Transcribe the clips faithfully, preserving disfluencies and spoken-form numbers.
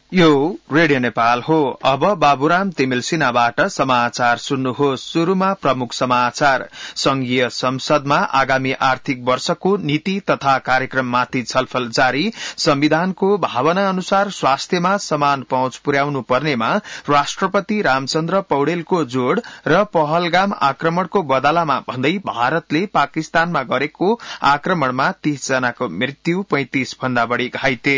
यो रेडियो नेपाल हो। अब बाबुराम तिमिल सिन्हाबाट समाचार सुन्नुहोस्। शुरूमा प्रमुख समाचार। संघीय संसदमा आगामी आर्थिक वर्षको नीति तथा कार्यक्रममाथि छलफल जारी। संविधानको भावना अनुसार स्वास्थ्यमा समान पहुँच पुर्याउनु पर्नेमा राष्ट्रपति रामचन्द्र पौडेलको जोड़ र पहलगाम आक्रमणको बदलामा भन्दै भारतले पाकिस्तानमा गरेको आक्रमणमा तीस जनाको मृत्यु, पैंतिस भन्दा बढ़ी घाइते।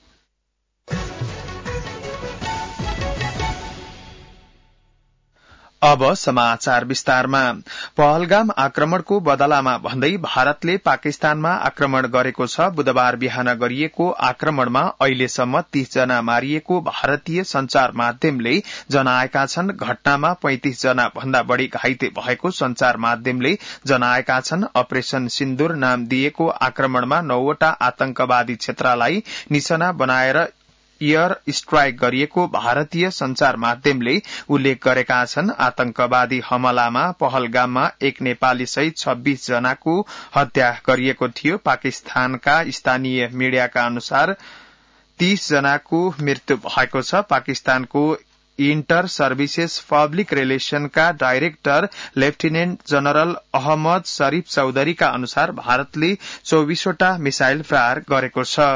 अब समाचार विस्तारमा। पहलगाम आक्रमणको बदलामा भन्दै भारतले पाकिस्तानमा आक्रमण गरेको छ। बुधबार बिहान गरिएको आक्रमणमा अहिलेसम्म तीस जना मारिएको भारतीय संचार माध्यमले जनाएका छन्। घटनामा पैंतिस जना भन्दा बढ़ी घाइते भएको संचार माध्यमले जनाएका छन्। अपरेशन सिन्दूर नाम दिएको आक्रमणमा नौवटा आतंकवादी क्षेत्रलाई निशाना बनाएर एयर स्ट्राइक गरिएको भारतीय संचार माध्यमले उल्लेख गरेका छन्। आतंकवादी हमलामा पहलगाममा एक नेपाली सहित छब्बीस जनाको हत्या गरिएको थियो। पाकिस्तानका स्थानीय मीडियाका अनुसार तीस जनाको मृत्यु भएको छ। पाकिस्तानको इन्टर सर्भिसेस पब्लिक रिलेशनका director lieutenant general Ahmed Sharif चौधरीका अनुसार भारतले चौबीसवटा मिसाइल प्रहार गरेको छ।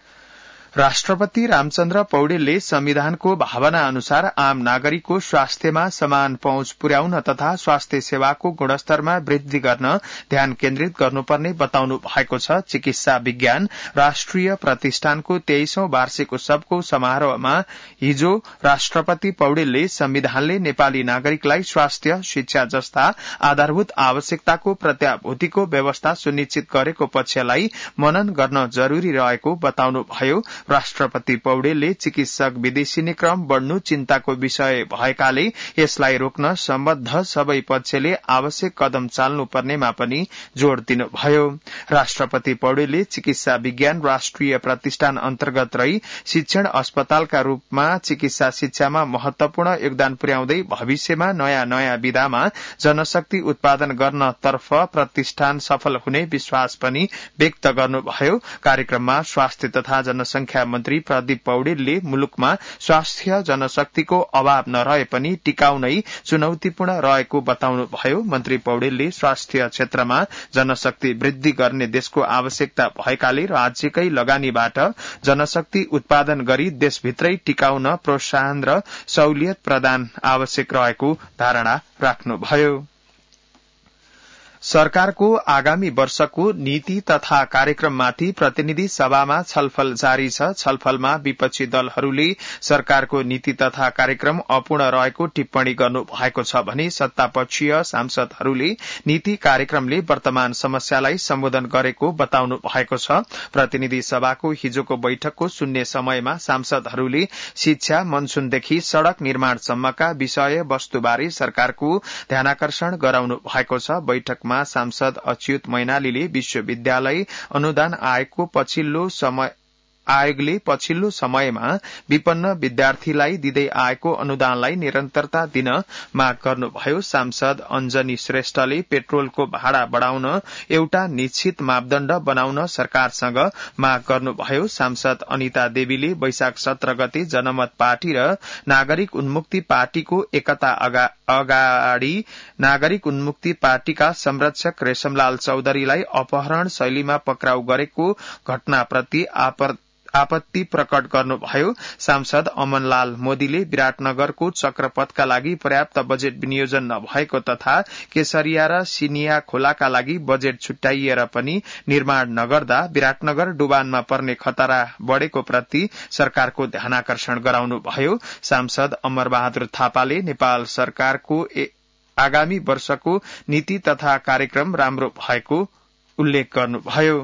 राष्ट्रपति रामचन्द्र पौडेलले संविधानको भावना अनुसार आम नागरिकको स्वास्थ्यमा समान पहुँच पुर्याउन तथा स्वास्थ्य सेवाको गुणस्तरमा वृद्धि गर्न ध्यान केन्द्रित गर्नुपर्ने बताउनु भएको छ। चिकित्सा विज्ञान राष्ट्रिय प्रतिष्ठानको तेइसौं वार्षिक उत्सवको समारोहमा हिजो राष्ट्रपति पौडेलले संविधानले नेपाली नागरिकलाई स्वास्थ्य, शिक्षा जस्ता आधारभूत आवश्यकताको प्रत्याभूतिको व्यवस्था सुनिश्चित गरेको पक्षलाई मनन गर्न जरूरी रहेको बताउनुभयो। राष्ट्रपति पौडेलले चिकित्सक विदेशिने क्रम बढ़नु चिन्ताको विषय भएकाले यसलाई रोक्न सम्बद्ध सबै पक्षले आवश्यक कदम चाल्नु पर्नेमा पनि जोड़ दिनुभयो। राष्ट्रपति पौडेलले चिकित्सा विज्ञान राष्ट्रिय प्रतिष्ठान अन्तर्गत रही शिक्षण अस्पतालका रूपमा चिकित्सा शिक्षामा महत्वपूर्ण योगदान पुर्याउँदै भविष्यमा नयाँ नयाँ विधामा जनशक्ति उत्पादन गर्न तर्फ प्रतिष्ठान सफल हुने विश्वास पनि व्यक्त गर्नुभयो। कार्यक्रममा स्वास्थ्य तथा जनसंख्या मन्त्री प्रदीप पौडेलले मुलुकमा स्वास्थ्य जनशक्तिको अभाव नरहे पनि टिकाउ नै चुनौतीपूर्ण रहेको बताउनुभयो। मन्त्री पौडेलले स्वास्थ्य क्षेत्रमा जनशक्ति वृद्धि गर्ने देशको आवश्यकता भएकाले राज्यकै लगानीबाट जनशक्ति उत्पादन गरी देशभित्रै टिकाउन प्रोत्साहन र सहुलियत प्रदान आवश्यक रहेको धारणा राख्नुभयो। सरकारको आगामी वर्षको नीति तथा कार्यक्रममाथि प्रतिनिधि सभामा छलफल जारी छ। छलफलमा विपक्षी दलहरूले सरकारको नीति तथा कार्यक्रम अपूर्ण रहेको टिप्पणी गर्नु भएको छ भने सत्तापक्षीय सांसदहरूले नीति कार्यक्रमले वर्तमान समस्यालाई सम्बोधन गरेको बताउनु भएको छ। प्रतिनिधि सभाको हिजोको बैठकको शून्य समयमा सांसदहरूले शिक्षा, मनसूनदेखि सड़क निर्माणसम्मका विषय वस्तुबारे सरकारको ध्यानाकर्षण गराउनु भएको छ। बैठक सांसद अच्युत मैनालीले विश्वविद्यालय अनुदान आयोगको पछिल्लो समय आयोगले पछिल्लो समयमा विपन्न विद्यार्थीलाई दिँदै आएको अनुदानलाई निरन्तरता दिन माग गर्नुभयो। सांसद अञ्जनी श्रेष्ठले पेट्रोलको भाडा बढ़ाउन एउटा निश्चित मापदण्ड बनाउन सरकारसँग माग गर्नुभयो। सांसद अनिता देवीले वैशाख सत्र गते जनमत पार्टी र नागरिक उन्मुक्ति पार्टीको एकता अगाडि नागरिक उन्मुक्ति पार्टीका संरक्षक रेशमलाल चौधरीलाई अपहरण शैलीमा पक्राउ गरेको घटनाप्रति आपत्ति प्रकट गर्नुभयो। सांसद अमनलाल मोदीले विराटनगरको चक्रपथका लागि पर्याप्त बजेट विनियोजन नभएको तथा केसरिया र सिनिया खोलाका लागि बजेट छुट्याइएर पनि निर्माण नगर्दा विराटनगर डुबानमा पर्ने खतरा बढ़ेको प्रति सरकारको ध्यानाकर्षण गराउनुभयो। सांसद अमरबहादुर थापाले नेपाल सरकारको आगामी वर्षको नीति तथा कार्यक्रम राम्रो भएको उल्लेख गर्नुभयो।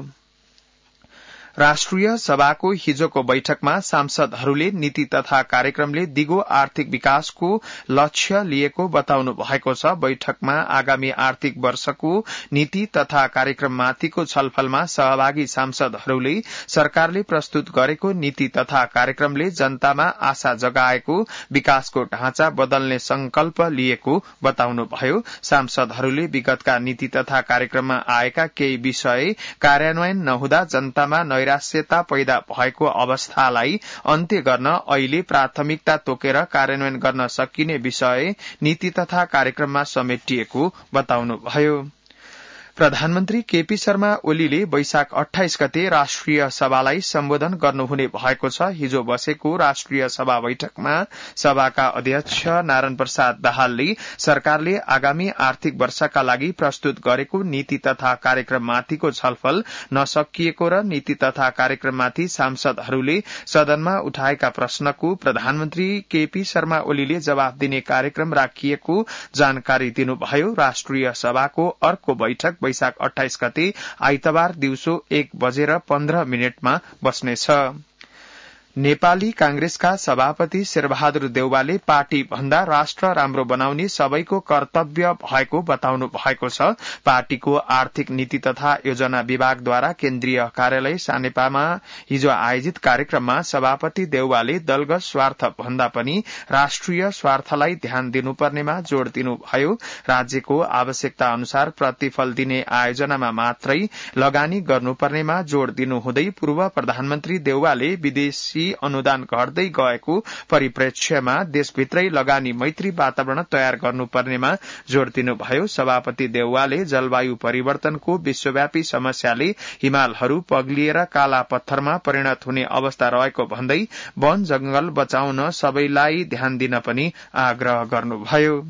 राष्ट्रिय सभाको हिजोको बैठकमा सांसदहरूले नीति तथा कार्यक्रमले दिगो आर्थिक विकासको लक्ष्य लिएको बताउनु भएको छ। बैठकमा आगामी आर्थिक वर्षको नीति तथा कार्यक्रममाथिको छलफलमा सहभागी सांसदहरूले सरकारले प्रस्तुत गरेको नीति तथा कार्यक्रमले जनतामा आशा जगाएको विकासको ढाँचा बदल्ने संकल्प लिएको बताउनुभयो। सांसदहरूले विगतका नीति तथा कार्यक्रममा आएका केही विषय कार्यान्वयन नहुँदा जनतामा नैराश्यता पैदा भएको अवस्थालाई अन्त्य गर्न अहिले प्राथमिकता तोकेर कार्यान्वयन गर्न सकिने विषय नीति तथा कार्यक्रममा समेटिएको बताउनुभयो। प्रधानमन्त्री केपी शर्मा ओलीले वैशाख अठाइस गते राष्ट्रिय सभालाई सम्बोधन गर्नुहुने भएको छ। हिजो बसेको राष्ट्रिय सभा बैठकमा सभाका अध्यक्ष नारायण प्रसाद दाहालले सरकारले आगामी आर्थिक वर्षका लागि प्रस्तुत गरेको नीति तथा कार्यक्रममाथिको छलफल नसकिएको र नीति तथा कार्यक्रममाथि सांसदहरूले सदनमा उठाएका प्रश्नको प्रधानमन्त्री केपी शर्मा ओलीले जवाफ दिने कार्यक्रम राखिएको जानकारी दिनुभयो। राष्ट्रिय सभाको अर्को बैठक वैशाख अठाइस गते आइतबार दिउँसो एक बजेर पन्ध्र मिनटमा बस्नेछ। नेपाली कांग्रेसका सभापति शेरबहादुर देउवाले पार्टी भन्दा राष्ट्र राम्रो बनाउने सबैको कर्तव्य भएको बताउनु भएको छ। पार्टीको आर्थिक नीति तथा योजना विभागद्वारा केन्द्रीय कार्यालय सानेपामा हिजो आयोजित कार्यक्रममा सभापति देउवाले दलगत स्वार्थ भन्दा पनि राष्ट्रिय स्वार्थलाई ध्यान दिनुपर्नेमा जोड़ दिनुभयो। राज्यको आवश्यकता अनुसार प्रतिफल दिने आयोजनामा मात्रै लगानी गर्नुपर्नेमा जोड़ दिनुहुँदै पूर्व प्रधानमन्त्री देउवाले विदेशी अनुदान घट्दै गएको परिप्रेक्ष्यमा देशभित्रै लगानी मैत्री वातावरण तयार गर्नुपर्नेमा जोड़ दिनुभयो। सभापति देउवाले जलवायु परिवर्तनको विश्वव्यापी समस्याले हिमालहरू पग्लिएर काला पत्थरमा परिणत हुने अवस्था रहेको भन्दै वन जंगल बचाउन सबैलाई ध्यान दिन पनि आग्रह गर्नुभयो।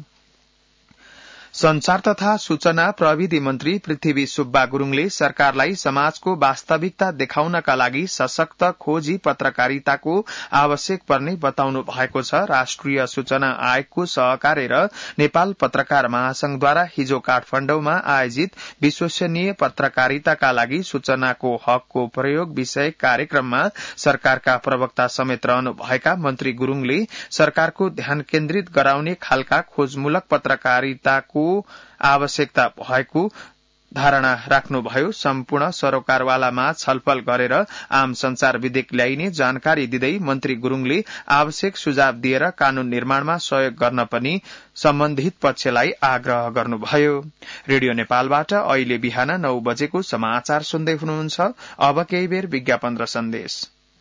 संचार तथा सूचना प्रविधि मन्त्री पृथ्वी सुब्बा गुरूङले सरकारलाई समाजको वास्तविकता देखाउनका लागि सशक्त खोजी पत्रकारिताको आवश्यक पर्ने बताउनु भएको छ। राष्ट्रिय सूचना आयोगको सहकार्य र नेपाल पत्रकार महासंघद्वारा हिजो काठमाडौँमा आयोजित विश्वसनीय पत्रकारिताका लागि सूचनाको हकको प्रयोग विषयक कार्यक्रममा सरकारका प्रवक्ता समेत रहनुभएका मन्त्री गुरूङले सरकारको ध्यान केन्द्रित गराउने खालका खोजमूलक पत्रकारिताको आवश्यकता भएको धारणा राख्नुभयो। सम्पूर्ण सरोकारवालामा छलफल गरेर आम संचार विधेयक ल्याइने जानकारी दिँदै मन्त्री गुरूङले आवश्यक सुझाव दिएर कानून निर्माणमा सहयोग गर्न पनि सम्बन्धित पक्षलाई आग्रह गर्नुभयो। रेडियो नेपालबाट अहिले बिहान नौ बजेको समाचार सुन्दै हुनुहुन्छ। अब केही बेर विज्ञापन र सन्देश।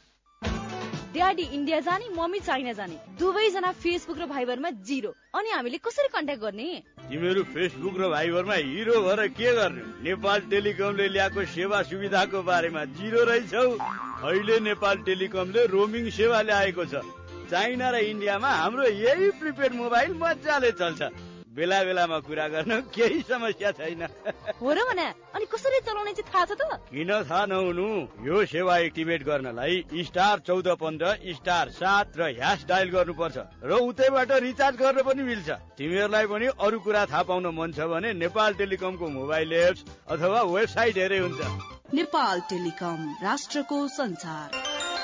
ड्याडी इन्डिया जाने, मम्मी चाइना जाने, दुवैजना फेसबुक र भाइबरमा जिरो। अनि हामीले कसरी कन्ट्याक्ट गर्ने? तिमीहरू फेसबुक र भाइबरमा हिरो भएर के गर्ने? नेपाल टेलिकमले ल्याएको सेवा सुविधाको बारेमा जिरो रहेछौ। अहिले नेपाल टेलिकमले रोमिङ सेवा ल्याएको छ। चाइना र इन्डियामा हाम्रो यही प्रिपेड मोबाइल मजाले चल्छ। बेला बेलामा कुरा गर्न केही समस्या छैन। हो र भने अनि कसरी चलाउने चाहिँ थाहा छ त? किन थाहा नहुनु? यो सेवा एक्टिभेट गर्नलाई स्टार चौध पन्ध्र स्टार सात र ह्यास डायल गर्नुपर्छ र उतैबाट रिचार्ज गर्न पनि मिल्छ। तिमीहरूलाई पनि अरू कुरा थाहा पाउन मन छ भने नेपाल टेलिकमको मोबाइल एप्स अथवा वेबसाइट हेरे हुन्छ। नेपाल टेलिकम, राष्ट्रको संचार।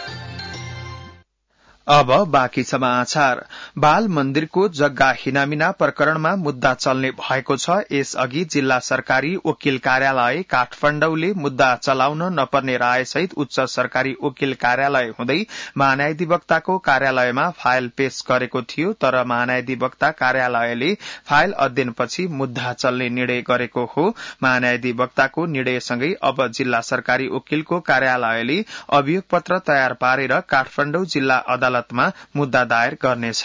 अब बाँकी समाचार। बाल मन्दिरको जग्गा हिनामिना प्रकरणमा मुद्दा चल्ने भएको छ। यसअघि जिल्ला सरकारी वकिल कार्यालय काठमाडौँले मुद्दा चलाउन नपर्ने रायसहित उच्च सरकारी वकिल कार्यालय हुँदै महान्यायाधिवक्ताको कार्यालयमा फाइल पेश गरेको थियो। तर महान्यायाधिवक्ता कार्यालयले फाइल अध्ययनपछि मुद्दा चल्ने निर्णय गरेको हो। महान्यायाधिवक्ताको निर्णयसँगै अब जिल्ला सरकारी वकिलको कार्यालयले अभियोग पत्र तयार पारेर काठमाडौँ जिल्ला अदालत मुद्दा दायर गर्नेछ।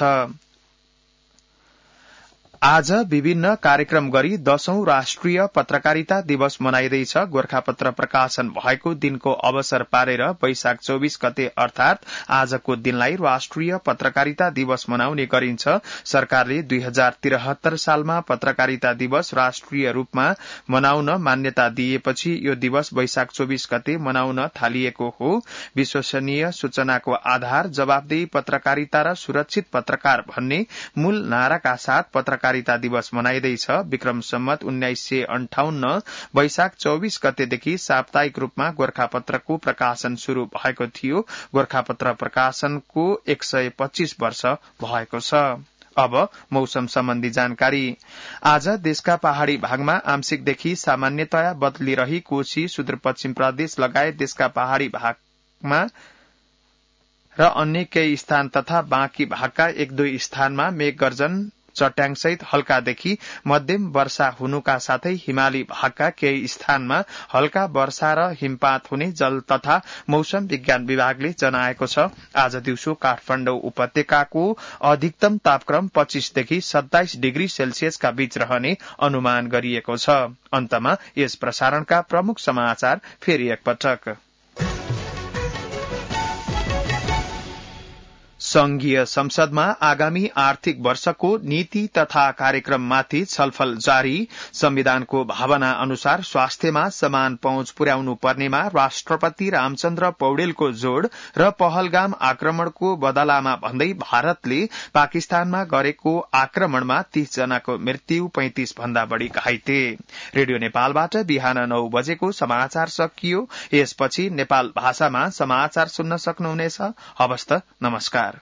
आज विभिन्न कार्यक्रम गरी दशौं राष्ट्रिय पत्रकारिता दिवस मनाइँदैछ। गोरखापत्र प्रकाशन भएको दिनको अवसर पारेर वैशाख चौबीस गते अर्थात आजको दिनलाई राष्ट्रिय पत्रकारिता दिवस मनाउने गरिन्छ। सरकारले दुई हजार त्रिहत्तर सालमा पत्रकारिता दिवस राष्ट्रिय रूपमा मनाउन मान्यता दिएपछि यो दिवस वैशाख चौबीस गते मनाउन थालिएको हो। विश्वसनीय सूचनाको आधार, जवाबदेही पत्रकारिता र सुरक्षित पत्रकार भन्ने मूल नाराका साथ पत्रकारिता दिवस मनाइँदैछ। विक्रम सम्मत उन्नाइस सय अन्ठाउन्न वैशाख चौबीस गतेदेखि साप्ताहिक रूपमा गोरखापत्रको प्रकाशन शुरू भएको थियो। गोरखापत्र प्रकाशनको एक सय पच्चीस वर्ष भएको छ। अब मौसम सम्बन्धी जानकारी। आज देशका पहाड़ी भागमा आंशिकदेखि सामान्यतया बदलिरही कोशी, सुदूरपश्चिम प्रदेश लगायत देशका पहाड़ी भागमा र अन्य केही स्थान तथा बाँकी भागका एक दुई स्थानमा मेघ गर्जन चट्याङसहित हल्कादेखि मध्यम वर्षा हुनुका साथै हिमाली भागका केही स्थानमा हल्का वर्षा र हिमपात हुने जल तथा मौसम विज्ञान विभागले जनाएको छ। आज दिउँसो काठमाडौँ उपत्यकाको अधिकतम तापक्रम पच्चीसदेखि सत्ताइस डिग्री सेल्सियसका बीच रहने अनुमान गरिएको छ। अन्तमा यस प्रसारणका प्रमुख समाचार फेरि एकपटक। संघीय संसदमा आगामी आर्थिक वर्षको नीति तथा कार्यक्रममाथि छलफल जारी। संविधानको भावना अनुसार स्वास्थ्यमा समान पहुँच पुर्याउनु पर्नेमा राष्ट्रपति रामचन्द्र पौडेलको जोड़ र पहलगाम आक्रमणको बदलामा भन्दै भारतले पाकिस्तानमा गरेको आक्रमणमा तीस जनाको मृत्यु, पैंतिस भन्दा बढ़ी घाइते। रेडियो नेपालबाट बिहान नौ बजेको समाचार सकियो। यसपछि नेपाल भाषामा समाचार सुन्न सक्नुहुनेछ। हवस् त, नमस्कार।